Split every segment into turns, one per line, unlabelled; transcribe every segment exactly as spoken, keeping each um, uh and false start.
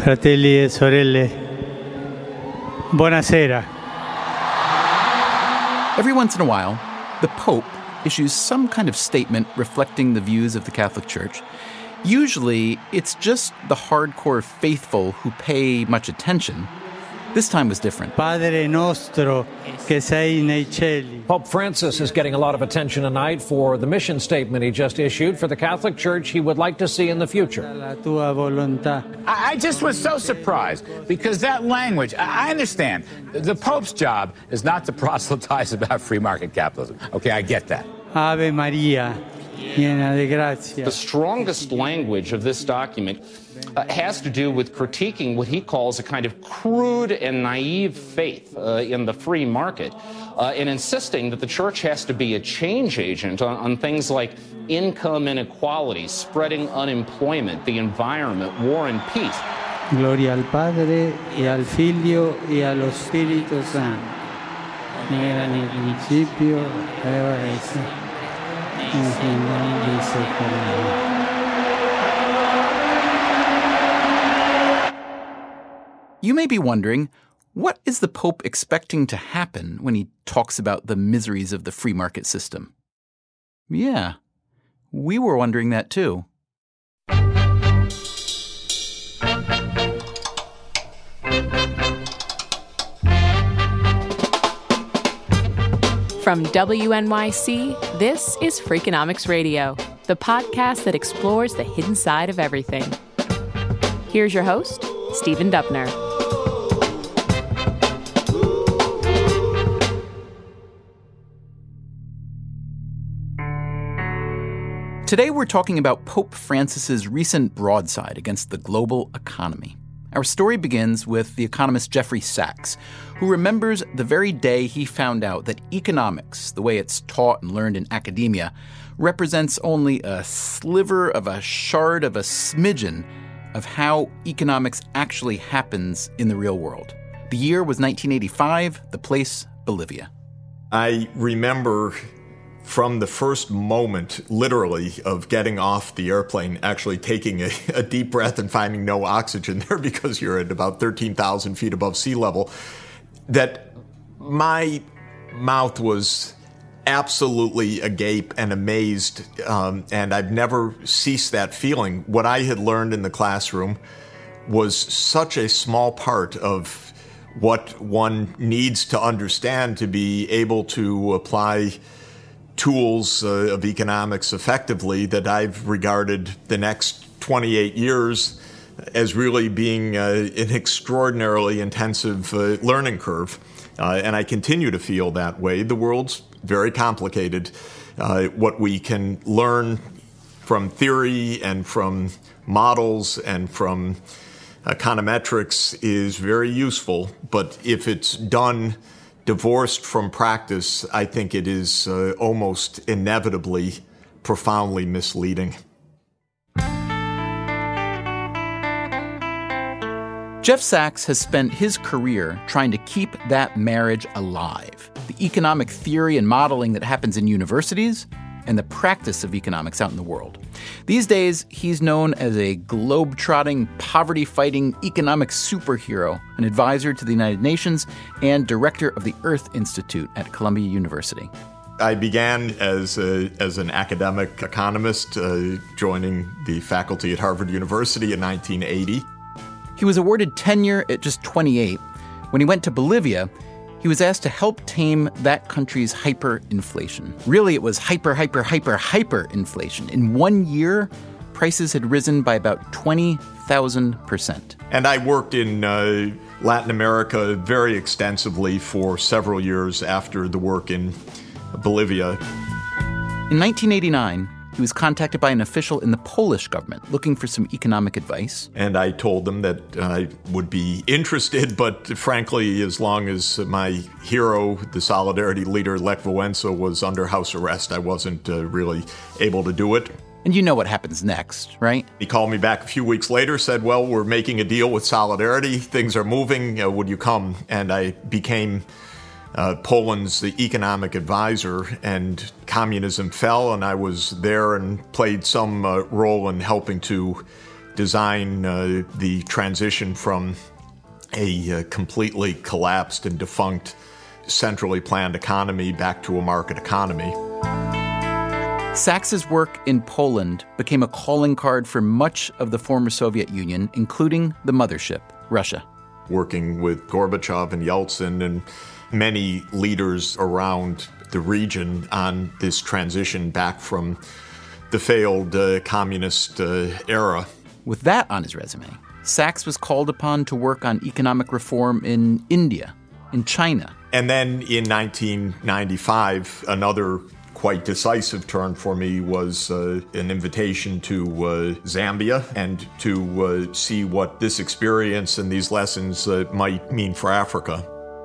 Fratelli e sorelle, buonasera.
Every once in a while, the Pope issues some kind of statement reflecting the views of the Catholic Church. Usually, it's just the hardcore faithful who pay much attention. This time was different.
Padre nostro che sei nei cieli.
Pope Francis is getting a lot of attention tonight for the mission statement he just issued for the Catholic Church he would like to see in the future.
La tua volontà.
I just was so surprised because that language, I understand. The Pope's job is not to proselytize about free market capitalism. Okay, I get that.
Ave Maria, piena de gracia.
The strongest language of this document uh, has to do with critiquing what he calls a kind of crude and naive faith uh, in the free market, uh, and insisting that the church has to be a change agent on, on things like income inequality, spreading unemployment, the environment, war and peace.
Gloria al Padre, e al Figlio, e allo Spirito Santo. Era nel principio, e ora e sempre.
You may be wondering, what is the Pope expecting to happen when he talks about the miseries of the free market system? Yeah, we were wondering that too.
From W N Y C, this is Freakonomics Radio, the podcast that explores the hidden side of everything. Here's your host, Stephen Dubner.
Today we're talking about Pope Francis's recent broadside against the global economy. Our story begins with the economist Jeffrey Sachs, who remembers the very day he found out that economics, the way it's taught and learned in academia, represents only a sliver of a shard of a smidgen of how economics actually happens in the real world. The year was nineteen eighty-five, the place, Bolivia.
I remember from the first moment, literally, of getting off the airplane, actually taking a, a deep breath and finding no oxygen there because you're at about thirteen thousand feet above sea level, that my mouth was absolutely agape and amazed, um, and I've never ceased that feeling. What I had learned in the classroom was such a small part of what one needs to understand to be able to apply tools uh, of economics effectively, that I've regarded the next twenty-eight years as really being uh, an extraordinarily intensive uh, learning curve. Uh, and I continue to feel that way. The world's very complicated. Uh, what we can learn from theory and from models and from econometrics is very useful, but if it's done divorced from practice, I think it is uh, almost inevitably profoundly misleading.
Jeff Sachs has spent his career trying to keep that marriage alive. The economic theory and modeling that happens in universities and the practice of economics out in the world. These days, he's known as a globe-trotting, poverty-fighting economic superhero, an advisor to the United Nations, and director of the Earth Institute at Columbia University.
I began as a, as an academic economist, uh, joining the faculty at Harvard University in nineteen eighty.
He was awarded tenure at just twenty-eight. When he went to Bolivia, he was asked to help tame that country's hyperinflation. Really, it was hyper, hyper, hyper, hyperinflation. In one year, prices had risen by about twenty thousand percent.
And I worked in uh, Latin America very extensively for several years after the work in Bolivia.
In nineteen eighty-nine, he was contacted by an official in the Polish government looking for some economic advice.
And I told them that I would be interested, but frankly, as long as my hero, the Solidarity leader, Lech Wałęsa, was under house arrest, I wasn't uh, really able to do it.
And you know what happens next, right?
He called me back a few weeks later, said, well, we're making a deal with Solidarity. Things are moving. Uh, would you come? And I became Uh, Poland's the economic advisor, and communism fell, and I was there and played some uh, role in helping to design uh, the transition from a uh, completely collapsed and defunct centrally planned economy back to a market economy.
Saks's work in Poland became a calling card for much of the former Soviet Union, including the mothership, Russia.
Working with Gorbachev and Yeltsin and many leaders around the region on this transition back from the failed uh, communist uh, era.
With that on his resume, Saks was called upon to work on economic reform in India, in China.
And then in nineteen ninety-five, another quite decisive turn for me was uh, an invitation to uh, Zambia and to uh, see what this experience and these lessons uh, might mean for Africa.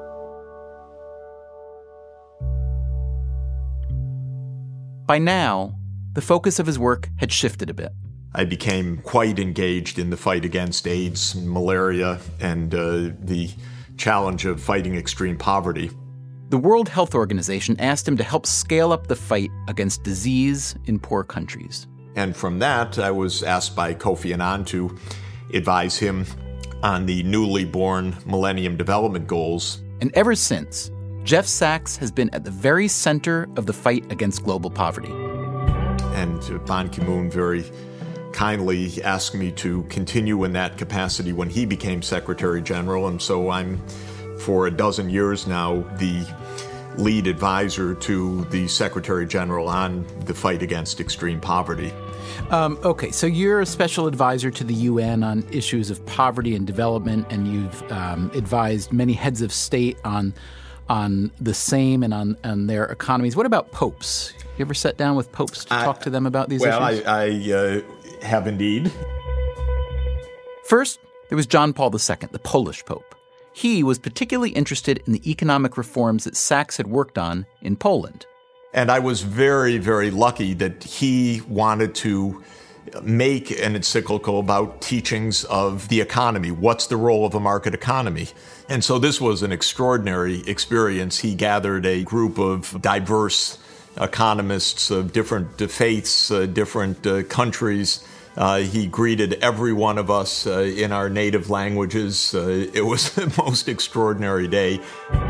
By now, the focus of his work had shifted a bit.
I became quite engaged in the fight against AIDS and malaria and uh, the challenge of fighting extreme poverty.
The World Health Organization asked him to help scale up the fight against disease in poor countries.
And from that, I was asked by Kofi Annan to advise him on the newly born Millennium Development Goals.
And ever since, Jeff Saks has been at the very center of the fight against global poverty.
And Ban Ki-moon very kindly asked me to continue in that capacity when he became Secretary General, and so I'm, for a dozen years now, the lead advisor to the Secretary General on the fight against extreme poverty.
Um, okay, so you're a special advisor to the U N on issues of poverty and development, and you've um, advised many heads of state on on the same and on, on their economies. What about popes? You ever sat down with popes to I, talk to them about these
well,
issues?
Well, I, I uh, have indeed.
First, there was John Paul the Second, the Polish Pope. He was particularly interested in the economic reforms that Saks had worked on in Poland.
And I was very, very lucky that he wanted to make an encyclical about teachings of the economy. What's the role of a market economy? And so this was an extraordinary experience. He gathered a group of diverse economists of different faiths, uh, different uh, countries. Uh, he greeted every one of us uh, in our native languages. Uh, it was the most extraordinary day.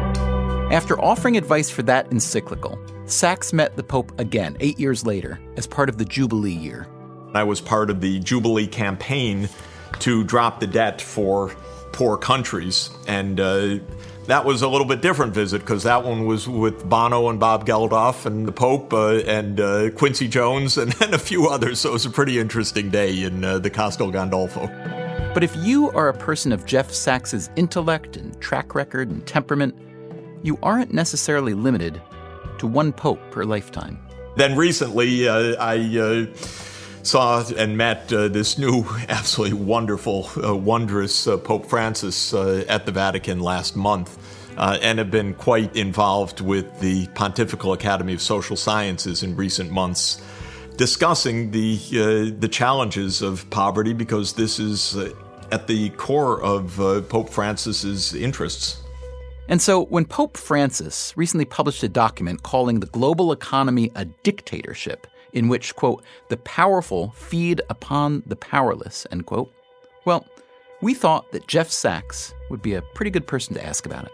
After offering advice for that encyclical, Saks met the Pope again eight years later as part of the Jubilee year.
I was part of the Jubilee campaign to drop the debt for poor countries, and uh, that was a little bit different visit because that one was with Bono and Bob Geldof and the Pope uh, and uh, Quincy Jones and, and a few others, so it was a pretty interesting day in uh, the Castel Gandolfo.
But if you are a person of Jeff Saks's intellect and track record and temperament, you aren't necessarily limited to one pope per lifetime.
Then recently, uh, I uh, saw and met uh, this new, absolutely wonderful, uh, wondrous uh, Pope Francis uh, at the Vatican last month, uh, and have been quite involved with the Pontifical Academy of Social Sciences in recent months, discussing the uh, the challenges of poverty, because this is uh, at the core of uh, Pope Francis's interests.
And so when Pope Francis recently published a document calling the global economy a dictatorship, in which, quote, the powerful feed upon the powerless, end quote, well, we thought that Jeff Saks would be a pretty good person to ask about it.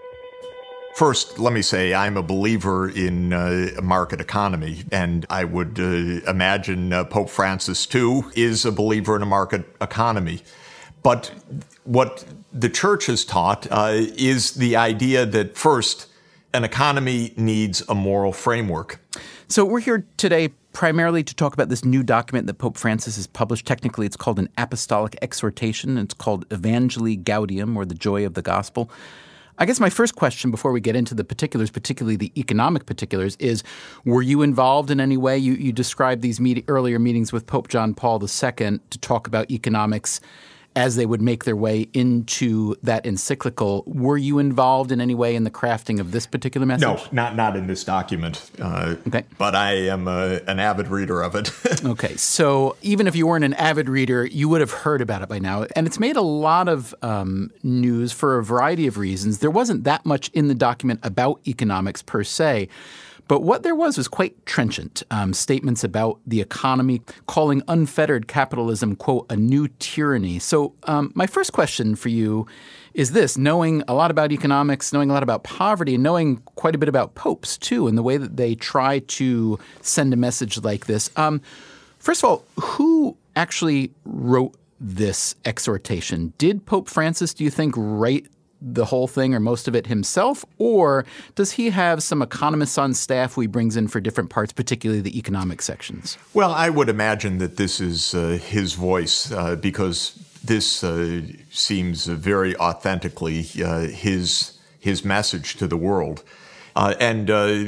First, let me say I'm a believer in uh, a market economy, and I would uh, imagine uh, Pope Francis, too, is a believer in a market economy. But what the church has taught uh, is the idea that, first, an economy needs a moral framework.
So we're here today primarily to talk about this new document that Pope Francis has published. Technically, it's called an apostolic exhortation. It's called Evangelii Gaudium, or the Joy of the Gospel. I guess my first question before we get into the particulars, particularly the economic particulars, is were you involved in any way? You, you described these meet- earlier meetings with Pope John Paul the Second to talk about economics as they would make their way into that encyclical. Were you involved in any way in the crafting of this particular message?
No, not not in this document. Uh,
okay.
But I am a, an avid reader of it.
Okay. So even if you weren't an avid reader, you would have heard about it by now. And it's made a lot of um, news for a variety of reasons. There wasn't that much in the document about economics per se. But what there was was quite trenchant. Um, statements about the economy, calling unfettered capitalism, quote, a new tyranny. So um, my first question for you is this: knowing a lot about economics, knowing a lot about poverty, and knowing quite a bit about popes, too, and the way that they try to send a message like this. Um, first of all, who actually wrote this exhortation? Did Pope Francis, do you think, write the whole thing or most of it himself? Or does he have some economists on staff who he brings in for different parts, particularly the economic sections?
Well, I would imagine that this is uh, his voice uh, because this uh, seems very authentically uh, his his message to the world. Uh, and uh,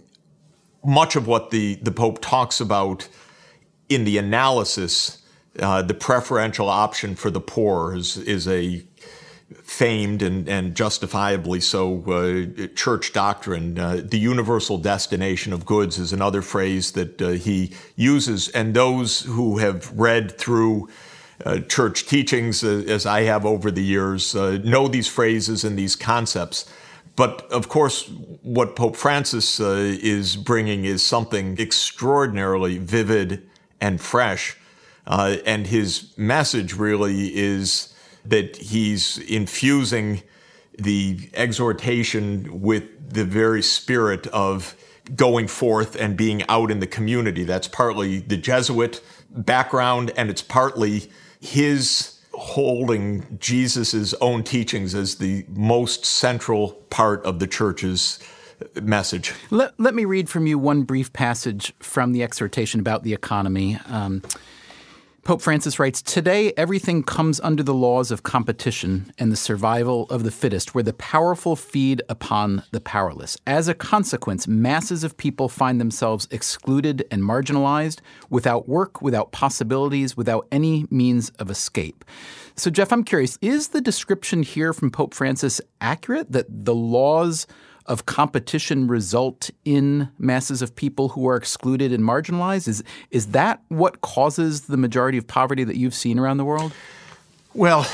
much of what the, the Pope talks about in the analysis, uh, the preferential option for the poor is, is a famed and, and justifiably so uh, church doctrine. Uh, the universal destination of goods is another phrase that uh, he uses. And those who have read through uh, church teachings, uh, as I have over the years, uh, know these phrases and these concepts. But of course, what Pope Francis uh, is bringing is something extraordinarily vivid and fresh. Uh, and his message really is that he's infusing the exhortation with the very spirit of going forth and being out in the community. That's partly the Jesuit background, and it's partly his holding Jesus's own teachings as the most central part of the church's message.
Let, let me read from you one brief passage from the exhortation about the economy. Um, Pope Francis writes, "Today, everything comes under the laws of competition and the survival of the fittest, where the powerful feed upon the powerless. As a consequence, masses of people find themselves excluded and marginalized, without work, without possibilities, without any means of escape." So, Jeff, I'm curious, is the description here from Pope Francis accurate, that the laws of competition result in masses of people who are excluded and marginalized? Is is that what causes the majority of poverty that you've seen around the world?
Well,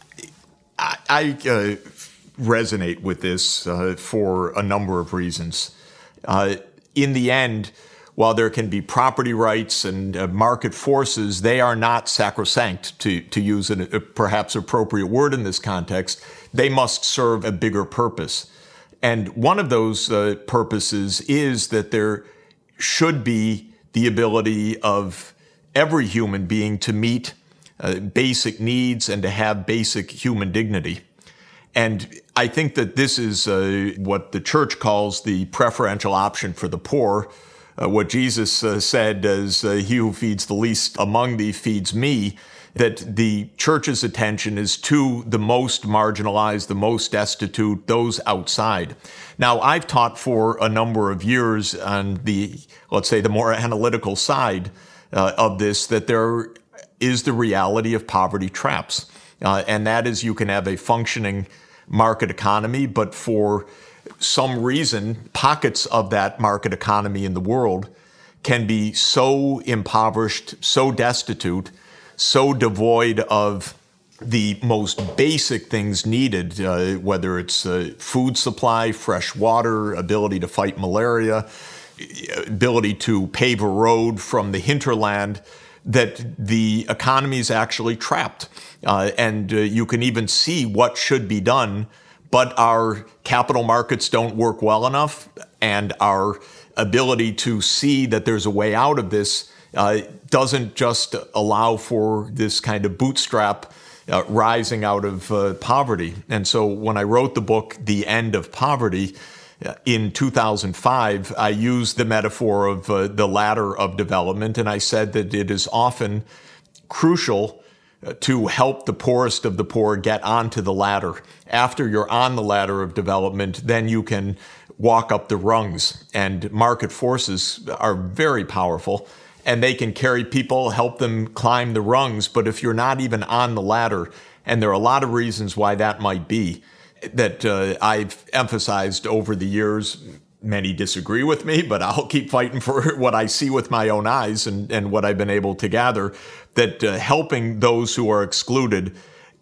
I, I uh, resonate with this uh, for a number of reasons. Uh, in the end, while there can be property rights and uh, market forces, they are not sacrosanct, to, to use a, a perhaps appropriate word in this context. They must serve a bigger purpose. And one of those uh, purposes is that there should be the ability of every human being to meet uh, basic needs and to have basic human dignity. And I think that this is uh, what the church calls the preferential option for the poor. Uh, what Jesus uh, said as uh, he who feeds the least among thee feeds me, that the church's attention is to the most marginalized, the most destitute, those outside. Now, I've taught for a number of years on the, let's say, the more analytical side uh, of this, that there is the reality of poverty traps. Uh, and that is, you can have a functioning market economy, but for some reason, pockets of that market economy in the world can be so impoverished, so destitute, so devoid of the most basic things needed, uh, whether it's uh, food supply, fresh water, ability to fight malaria, ability to pave a road from the hinterland, that the economy is actually trapped. Uh, and uh, you can even see what should be done, but our capital markets don't work well enough, and our ability to see that there's a way out of this Uh, doesn't just allow for this kind of bootstrap uh, rising out of uh, poverty. And so when I wrote the book, The End of Poverty, uh, in two thousand five, I used the metaphor of uh, the ladder of development, and I said that it is often crucial uh, to help the poorest of the poor get onto the ladder. After you're on the ladder of development, then you can walk up the rungs, and market forces are very powerful. And they can carry people, help them climb the rungs. But if you're not even on the ladder, and there are a lot of reasons why that might be, that uh, I've emphasized over the years, many disagree with me, but I'll keep fighting for what I see with my own eyes and, and what I've been able to gather, that uh, helping those who are excluded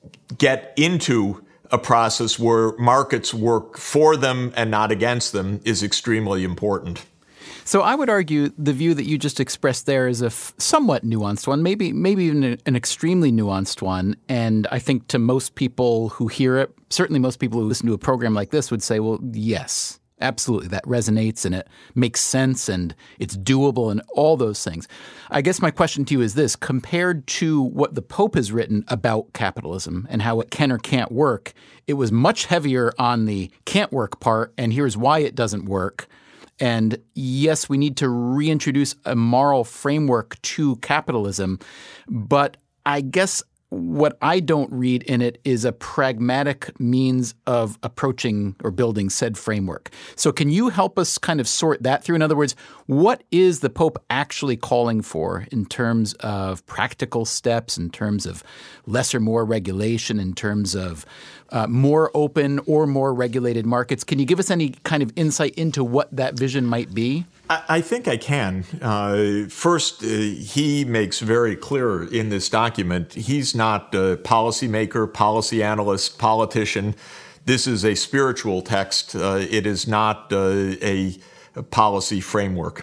get into a process where markets work for them and not against them is extremely important.
So I would argue the view that you just expressed there is a f- somewhat nuanced one, maybe maybe even a, an extremely nuanced one. And I think to most people who hear it, certainly most people who listen to a program like this would say, well, yes, absolutely, that resonates and it makes sense and it's doable and all those things. I guess my question to you is this: compared to what the Pope has written about capitalism and how it can or can't work, it was much heavier on the can't work part, and here's why it doesn't work. And yes, we need to reintroduce a moral framework to capitalism. But I guess what I don't read in it is a pragmatic means of approaching or building said framework. So can you help us kind of sort that through? In other words, what is the Pope actually calling for in terms of practical steps, in terms of less or more regulation, in terms of uh, more open or more regulated markets? Can you give us any kind of insight into what that vision might be?
I think I can. Uh, first, uh, he makes very clear in this document, he's not a policymaker, policy analyst, politician. This is a spiritual text. Uh, it is not uh, a, a policy framework.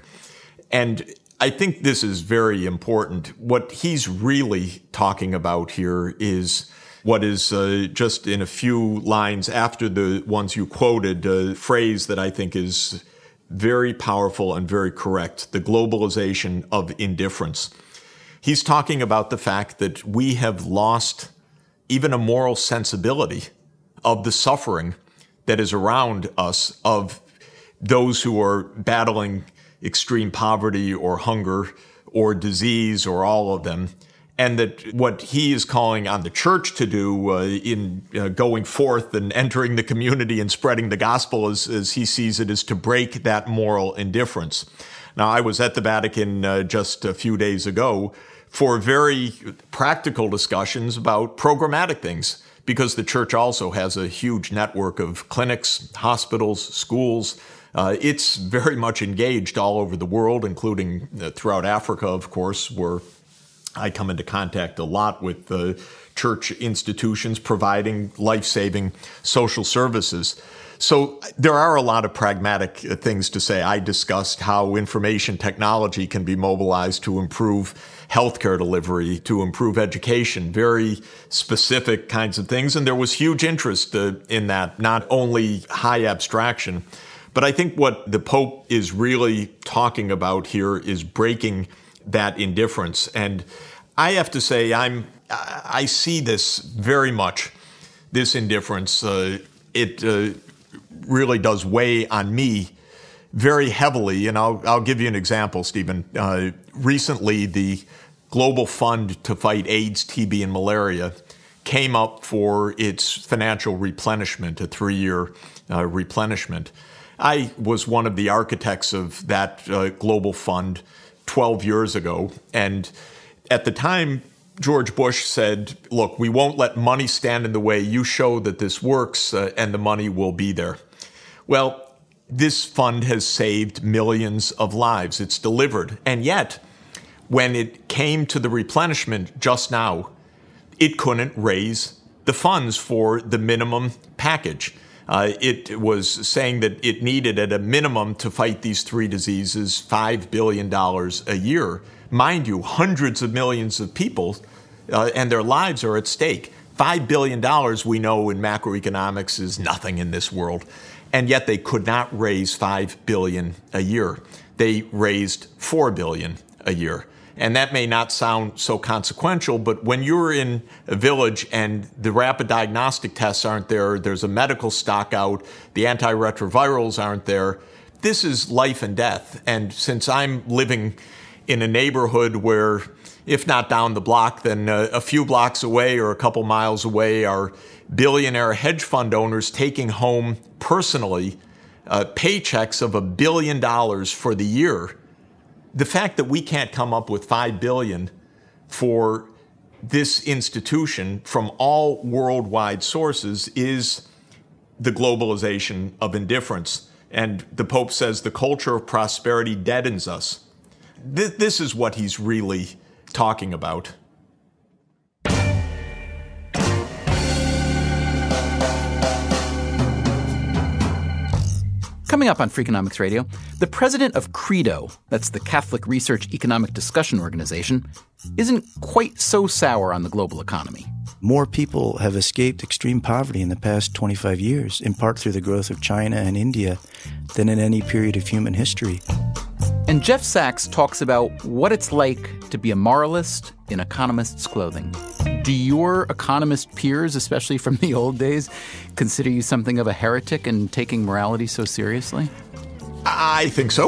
And I think this is very important. What he's really talking about here is what is uh, just in a few lines after the ones you quoted, a phrase that I think is very powerful and very correct: the globalization of indifference. He's talking about the fact that we have lost even a moral sensibility of the suffering that is around us, of those who are battling extreme poverty or hunger or disease or all of them. And that what he is calling on the church to do uh, in uh, going forth and entering the community and spreading the gospel, as, as he sees it, is to break that moral indifference. Now, I was at the Vatican uh, just a few days ago for very practical discussions about programmatic things, because the church also has a huge network of clinics, hospitals, schools. Uh, it's very much engaged all over the world, including uh, throughout Africa, of course, where I come into contact a lot with uh, church institutions providing life-saving social services. So there are a lot of pragmatic things to say. I discussed how information technology can be mobilized to improve healthcare delivery, to improve education, very specific kinds of things. And there was huge interest uh, in that, not only high abstraction. But I think what the Pope is really talking about here is breaking that indifference. And I have to say, I'm I see this very much, this indifference. Uh, it uh, really does weigh on me very heavily. And I'll I'll give you an example, Stephen. Uh, recently, the Global Fund to Fight AIDS, T B, and Malaria came up for its financial replenishment, a three-year uh, replenishment. I was one of the architects of that uh, global fund twelve years ago. And at the time, George Bush said, look, we won't let money stand in the way. You show that this works uh, and the money will be there. Well, this fund has saved millions of lives. It's delivered. And yet, when it came to the replenishment just now, it couldn't raise the funds for the minimum package. Uh, it was saying that it needed at a minimum to fight these three diseases five billion dollars a year. Mind you, hundreds of millions of people uh, and their lives are at stake. five billion dollars, we know in macroeconomics, is nothing in this world. And yet they could not raise five billion dollars a year. They raised four billion dollars a year. And that may not sound so consequential, but when you're in a village and the rapid diagnostic tests aren't there, there's a medical stock out, the antiretrovirals aren't there, this is life and death. And since I'm living in a neighborhood where, if not down the block, then a, a few blocks away or a couple miles away are billionaire hedge fund owners taking home personally uh, paychecks of a billion dollars for the year, the fact that we can't come up with five billion dollars for this institution from all worldwide sources is the globalization of indifference. And the Pope says the culture of prosperity deadens us. Th- this is what he's really talking about.
Coming up on Freakonomics Radio, the president of Credo, that's the Catholic Research Economic Discussion Organization, isn't quite so sour on the global economy.
More people have escaped extreme poverty in the past twenty-five years, in part through the growth of China and India, than in any period of human history.
And Jeff Sachs talks about what it's like to be a moralist in economist's clothing. Do your economist peers, especially from the old days, consider you something of a heretic and taking morality so seriously?
I think so.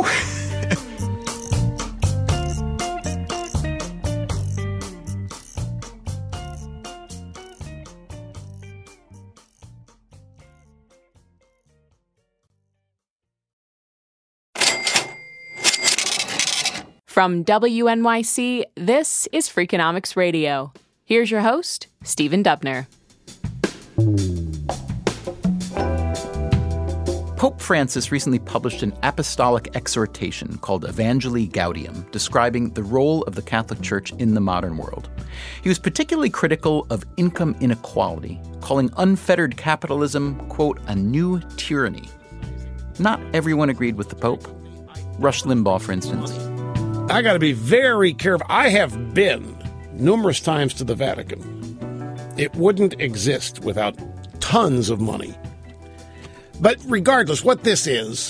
From W N Y C, this is Freakonomics Radio. Here's your host, Stephen Dubner.
Pope Francis recently published an apostolic exhortation called Evangelii Gaudium, describing the role of the Catholic Church in the modern world. He was particularly critical of income inequality, calling unfettered capitalism, quote, a new tyranny. Not everyone agreed with the Pope. Rush Limbaugh, for instance.
I got to be very careful. I have been numerous times to the Vatican. It wouldn't exist without tons of money. But regardless what this is,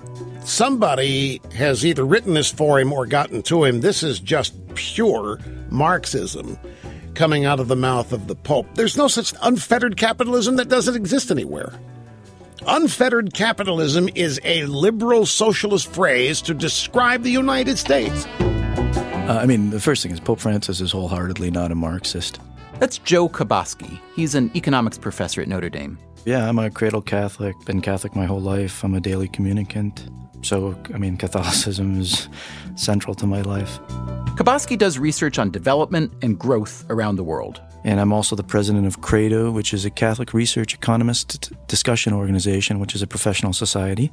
somebody has either written this for him or gotten to him. This is just pure Marxism coming out of the mouth of the Pope. There's no such unfettered capitalism. That doesn't exist anywhere. Unfettered capitalism is a liberal socialist phrase to describe the United States.
Uh, I mean, the first thing is Pope Francis is wholeheartedly not a Marxist.
That's Joe Koboski. He's an economics professor at Notre Dame.
Yeah, I'm a cradle Catholic, been Catholic my whole life. I'm a daily communicant. So, I mean, Catholicism is central to my life.
Koboski does research on development and growth around the world.
And I'm also the president of Credo, which is a Catholic research economist discussion organization, which is a professional society.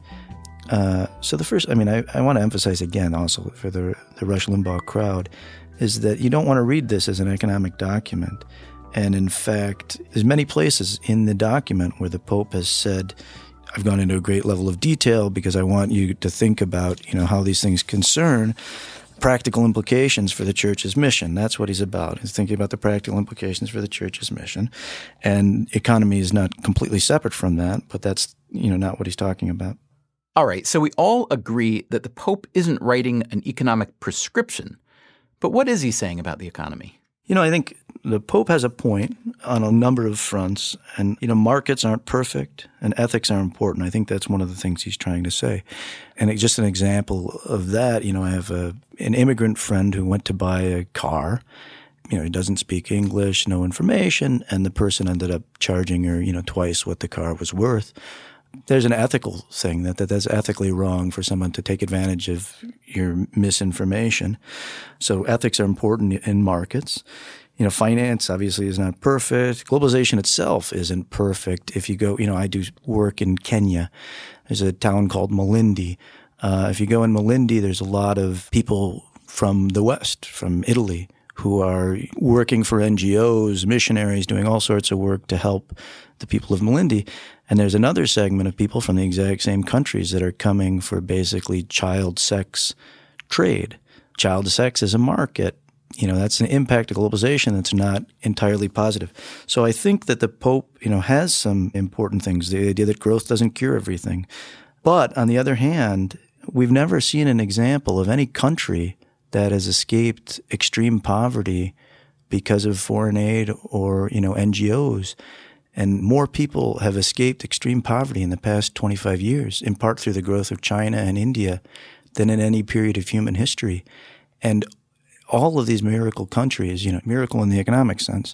Uh, so the first, I mean, I, I want to emphasize again also for the, the Rush Limbaugh crowd, is that you don't want to read this as an economic document. And in fact, there's many places in the document where the Pope has said, I've gone into a great level of detail because I want you to think about, you know, how these things concern practical implications for the church's mission. That's what he's about. He's thinking about the practical implications for the church's mission. And economy is not completely separate from that, but that's, you know, not what he's talking about.
All right, so we all agree that the Pope isn't writing an economic prescription. But what is he saying about the economy?
You know, I think the Pope has a point on a number of fronts. And, you know, markets aren't perfect and ethics are important. I think that's one of the things he's trying to say. And just an example of that, you know, I have a, an immigrant friend who went to buy a car. You know, he doesn't speak English, no information, and the person ended up charging her, you know, twice what the car was worth. There's an ethical thing that, that that's ethically wrong for someone to take advantage of your misinformation. So ethics are important in markets. You know, finance obviously is not perfect. Globalization itself isn't perfect. If you go, you know, I do work in Kenya. There's a town called Malindi. Uh, if you go in Malindi, there's a lot of people from the West, from Italy, who are working for N G Os, missionaries, doing all sorts of work to help the people of Malindi. And there's another segment of people from the exact same countries that are coming for basically child sex trade. Child sex is a market. You know, that's an impact of globalization that's not entirely positive. So I think that the Pope, you know, has some important things. The idea that growth doesn't cure everything. But on the other hand, we've never seen an example of any country that has escaped extreme poverty because of foreign aid or, you know, N G Os. And more people have escaped extreme poverty in the past twenty-five years, in part through the growth of China and India, than in any period of human history. And all of these miracle countries, you know, miracle in the economic sense,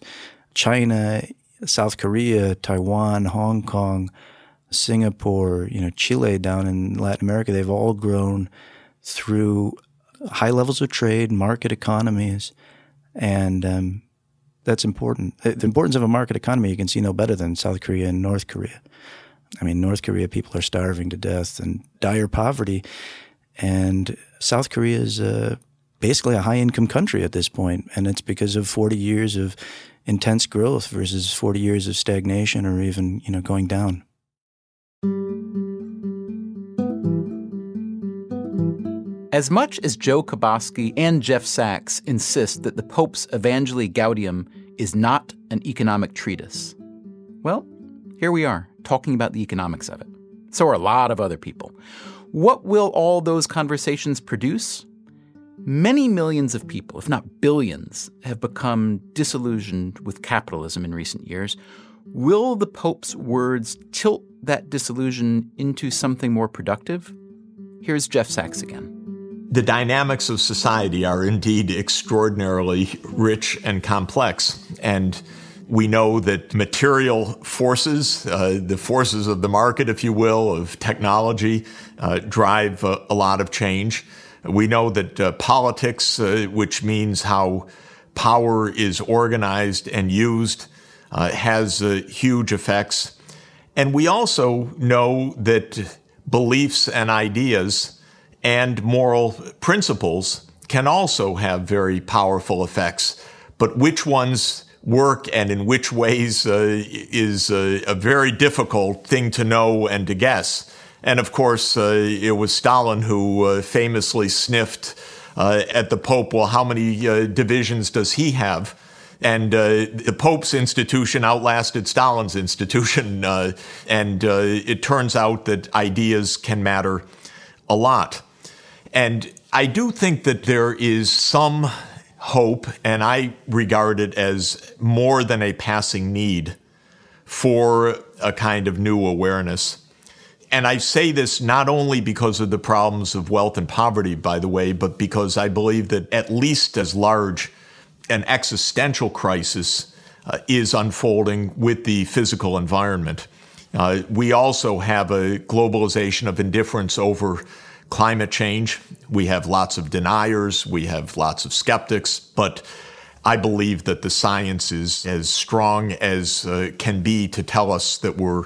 China, South Korea, Taiwan, Hong Kong, Singapore, you know, Chile down in Latin America, they've all grown through high levels of trade, market economies, and um, that's important. The importance of a market economy you can see no better than South Korea and North Korea. I mean, North Korea people are starving to death and dire poverty, and South Korea is uh, basically a high-income country at this point, and it's because of forty years of intense growth versus forty years of stagnation or even, you know, going down.
As much as Joe Koboski and Jeff Sachs insist that the Pope's Evangelii Gaudium is not an economic treatise, well, here we are, talking about the economics of it. So are a lot of other people. What will all those conversations produce? Many millions of people, if not billions, have become disillusioned with capitalism in recent years. Will the Pope's words tilt that disillusion into something more productive? Here's Jeff Sachs again.
The dynamics of society are indeed extraordinarily rich and complex. And we know that material forces, uh, the forces of the market, if you will, of technology, uh, drive uh, a lot of change. We know that uh, politics, uh, which means how power is organized and used, uh, has uh, huge effects. And we also know that beliefs and ideas and moral principles can also have very powerful effects. But which ones work and in which ways uh, is uh, a very difficult thing to know and to guess. And of course, uh, it was Stalin who uh, famously sniffed uh, at the Pope, well, how many uh, divisions does he have? And uh, the Pope's institution outlasted Stalin's institution. Uh, and uh, it turns out that ideas can matter a lot. And I do think that there is some hope, and I regard it as more than a passing need for a kind of new awareness. And I say this not only because of the problems of wealth and poverty, by the way, but because I believe that at least as large an existential crisis uh, is unfolding with the physical environment. Uh, we also have a globalization of indifference over climate change. We have lots of deniers. We have lots of skeptics. But I believe that the science is as strong as uh, can be to tell us that we're,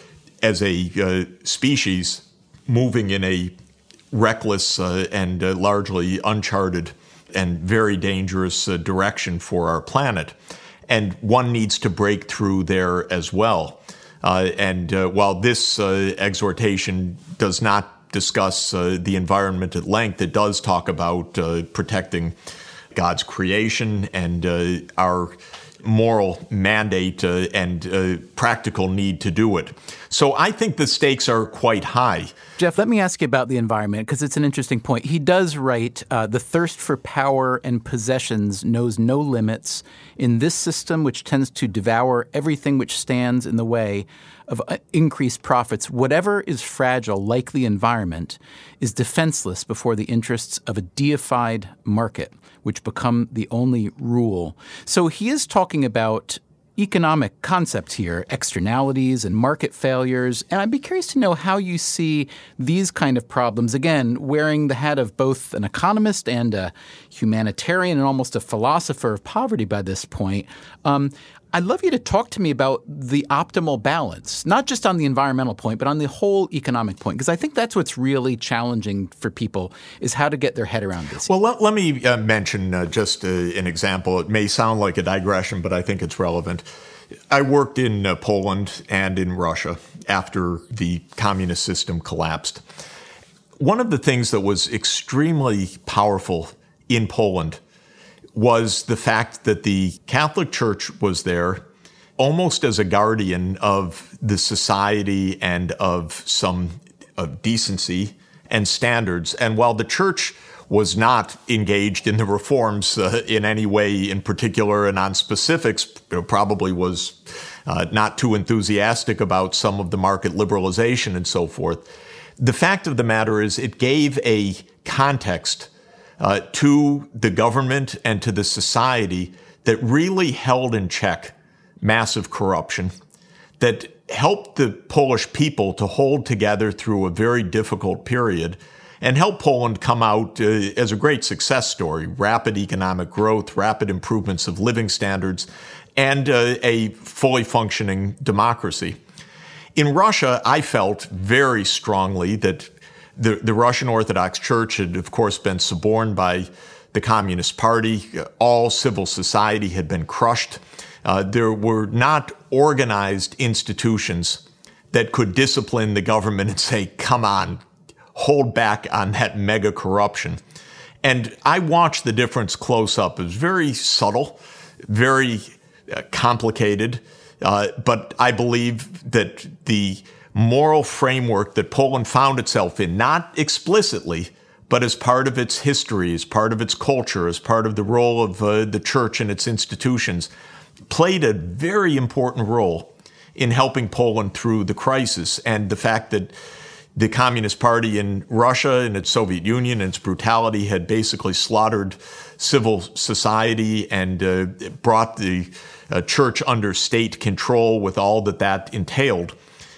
as a uh, species, moving in a reckless uh, and uh, largely uncharted and very dangerous uh, direction for our planet. And one needs to break through there as well. Uh, and uh, while this uh, exhortation does not discuss uh, the environment at length, it does talk about uh, protecting God's creation and uh, our moral mandate uh, and uh, practical need to do it. So I think the stakes are quite high.
Jeff, let me ask you about the environment, because it's an interesting point. He does write, uh, the thirst for power and possessions knows no limits. In this system, which tends to devour everything which stands in the way of increased profits, whatever is fragile, like the environment, is defenseless before the interests of a deified market, which become the only rule. So he is talking about economic concepts here, externalities and market failures. And I'd be curious to know how you see these kind of problems, again, wearing the hat of both an economist and a humanitarian and almost a philosopher of poverty by this point. Um, I'd love you to talk to me about the optimal balance, not just on the environmental point, but on the whole economic point, because I think that's what's really challenging for people, is how to get their head around this.
Well, let, let me uh, mention uh, just uh, an example. It may sound like a digression, but I think it's relevant. I worked in uh, Poland and in Russia after the communist system collapsed. One of the things that was extremely powerful in Poland was the fact that the Catholic Church was there almost as a guardian of the society and of some of decency and standards. And while the Church was not engaged in the reforms uh, in any way in particular and on specifics, probably was uh, not too enthusiastic about some of the market liberalization and so forth, the fact of the matter is it gave a context Uh, to the government and to the society that really held in check massive corruption, that helped the Polish people to hold together through a very difficult period, and helped Poland come out uh, as a great success story, rapid economic growth, rapid improvements of living standards, and uh, a fully functioning democracy. In Russia, I felt very strongly that The, the Russian Orthodox Church had, of course, been suborned by the Communist Party. All civil society had been crushed. Uh, there were not organized institutions that could discipline the government and say, come on, hold back on that mega corruption. And I watched the difference close up. It was very subtle, very uh, complicated, uh, but I believe that the moral framework that Poland found itself in, not explicitly, but as part of its history, as part of its culture, as part of the role of uh, the church and its institutions, played a very important role in helping Poland through the crisis. And the fact that the Communist Party in Russia and its Soviet Union and its brutality had basically slaughtered civil society and uh, brought the uh, church under state control with all that that entailed,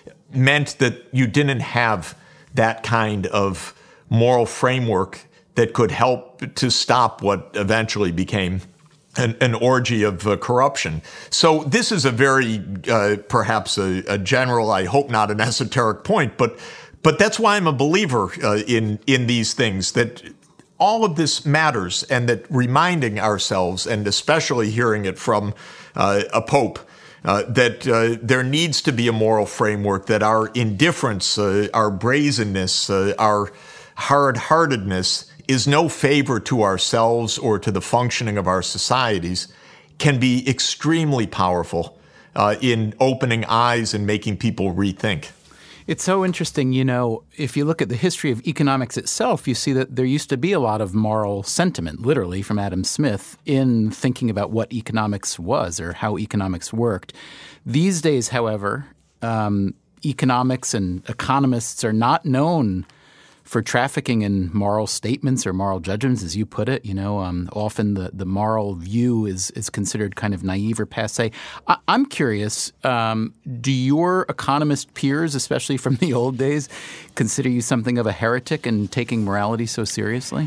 meant that you didn't have that kind of moral framework that could help to stop what eventually became an, an orgy of uh, corruption. So this is a very, uh, perhaps a, a general, I hope not an esoteric point, but but that's why I'm a believer uh, in in these things, that all of this matters, and that reminding ourselves, and especially hearing it from uh, a pope, Uh, that uh, there needs to be a moral framework, that our indifference, uh, our brazenness, uh, our hard-heartedness is no favor to ourselves or to the functioning of our societies, can be extremely powerful uh, in opening eyes and making people rethink.
It's so interesting, you know, if you look at the history of economics itself, you see that there used to be a lot of moral sentiment, literally from Adam Smith, in thinking about what economics was or how economics worked. These days, however, um, economics and economists are not known for trafficking in moral statements or moral judgments, as you put it. You know, um, often the, the moral view is is considered kind of naive or passé. I, I'm curious, um, do your economist peers, especially from the old days, consider you something of a heretic in taking morality so seriously?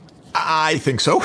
I think so.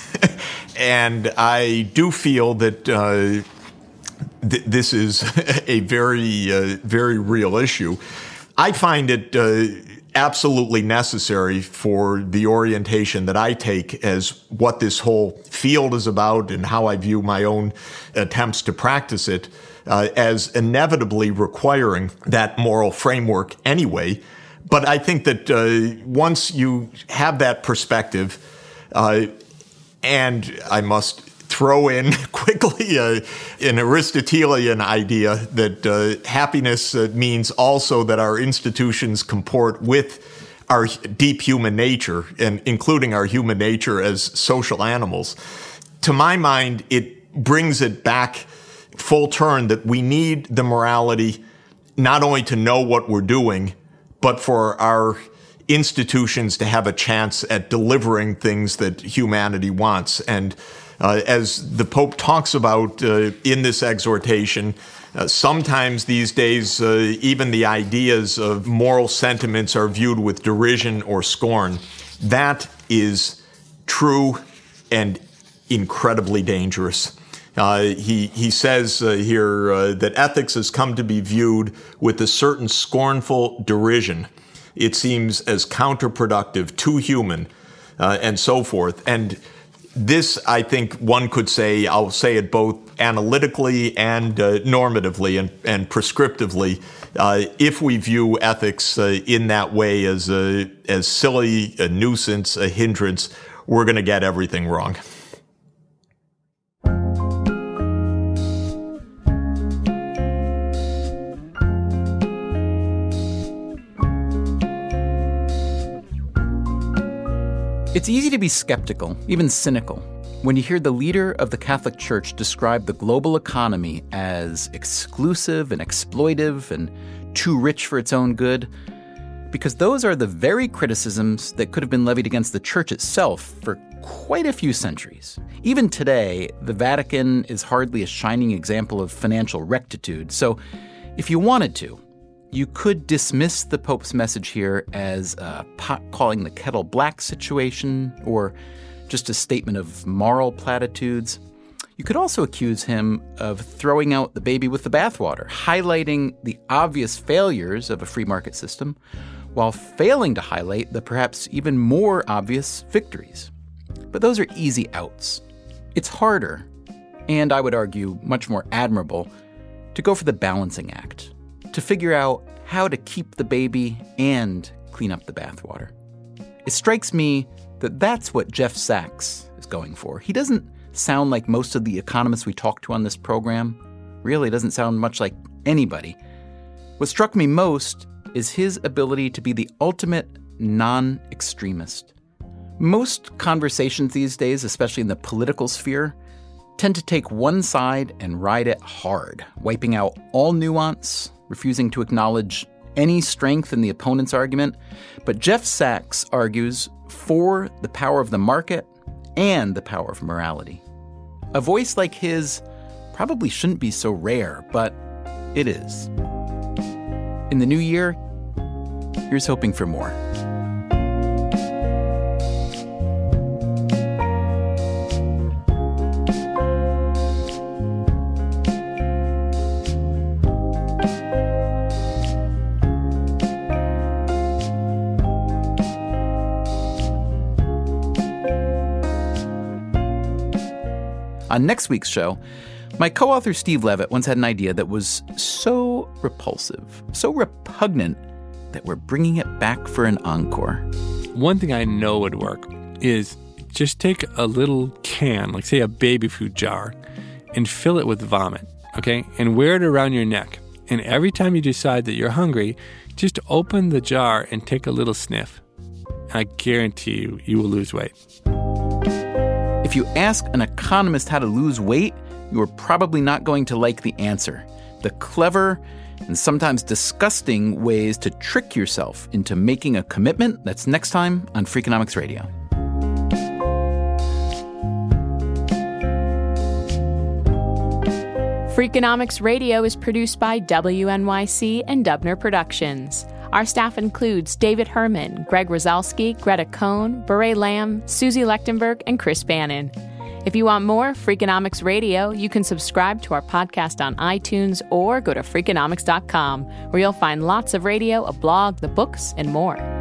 And I do feel that uh, th- this is a very, uh, very real issue. I find it uh, absolutely necessary for the orientation that I take as what this whole field is about and how I view my own attempts to practice it uh, as inevitably requiring that moral framework anyway. But I think that uh, once you have that perspective, uh, and I must throw in quickly uh, an Aristotelian idea that uh, happiness uh, means also that our institutions comport with our deep human nature, and including our human nature as social animals. To my mind, it brings it back full turn that we need the morality not only to know what we're doing, but for our institutions to have a chance at delivering things that humanity wants. And Uh, as the Pope talks about uh, in this exhortation, uh, sometimes these days uh, even the ideas of moral sentiments are viewed with derision or scorn. That is true and incredibly dangerous. Uh, he, he says uh, here uh, that ethics has come to be viewed with a certain scornful derision. It seems as counterproductive, too human, uh, and so forth. And this, I think one could say, I'll say it both analytically and uh, normatively and, and prescriptively, uh, if we view ethics uh, in that way as a, as silly, a nuisance, a hindrance, we're going to get everything wrong.
It's easy to be skeptical, even cynical, when you hear the leader of the Catholic Church describe the global economy as exclusive and exploitive and too rich for its own good, because those are the very criticisms that could have been levied against the Church itself for quite a few centuries. Even today, the Vatican is hardly a shining example of financial rectitude, so if you wanted to, you could dismiss the Pope's message here as a pot calling the kettle black situation, or just a statement of moral platitudes. You could also accuse him of throwing out the baby with the bathwater, highlighting the obvious failures of a free market system, while failing to highlight the perhaps even more obvious victories. But those are easy outs. It's harder, and I would argue much more admirable, to go for the balancing act, to figure out how to keep the baby and clean up the bathwater. It strikes me that that's what Jeff Sachs is going for. He doesn't sound like most of the economists we talk to on this program. Really doesn't sound much like anybody. What struck me most is his ability to be the ultimate non-extremist. Most conversations these days, especially in the political sphere, tend to take one side and ride it hard, wiping out all nuance, refusing to acknowledge any strength in the opponent's argument. But Jeff Sachs argues for the power of the market and the power of morality. A voice like his probably shouldn't be so rare, but it is. In the new year, here's hoping for more. On next week's show, my co-author Steve Levitt once had an idea that was so repulsive, so repugnant, that we're bringing it back for an encore.
One thing I know would work is just take a little can, like say a baby food jar, and fill it with vomit, okay? And wear it around your neck. And every time you decide that you're hungry, just open the jar and take a little sniff. And I guarantee you, you will lose weight.
If you ask an economist how to lose weight, you are probably not going to like the answer. The clever and sometimes disgusting ways to trick yourself into making a commitment. That's next time on Freakonomics Radio.
Freakonomics Radio is produced by W N Y C and Dubner Productions. Our staff includes David Herman, Greg Rosalski, Greta Cohn, Beret Lamb, Susie Lechtenberg, and Chris Bannon. If you want more Freakonomics Radio, you can subscribe to our podcast on iTunes or go to Freakonomics dot com, where you'll find lots of radio, a blog, the books, and more.